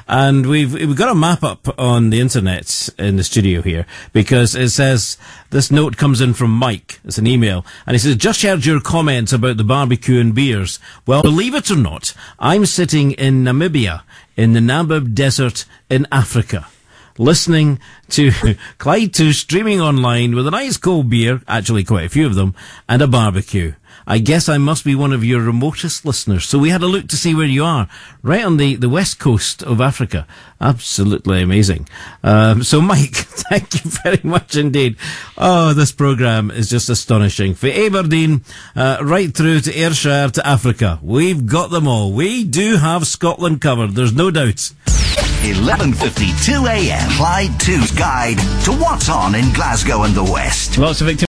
And we've got a map up on the internet in the studio here, because it says, this note comes in from Mike. It's an email. And he says, just heard your comments about the barbecue and beers. Well, believe it or not, I'm sitting in Namibia, in the Namib Desert in Africa, listening to Clyde 2 streaming online with an ice cold beer, actually quite a few of them, and a barbecue. I guess I must be one of your remotest listeners. So we had a look to see where you are, right on the west coast of Africa. Absolutely amazing. So Mike, thank you very much indeed. Oh, this programme is just astonishing. For Aberdeen, right through to Ayrshire to Africa. We've got them all. We do have Scotland covered, there's no doubt. 11:52 a.m. Clyde 2's guide to what's on in Glasgow and the West. Lots of activity.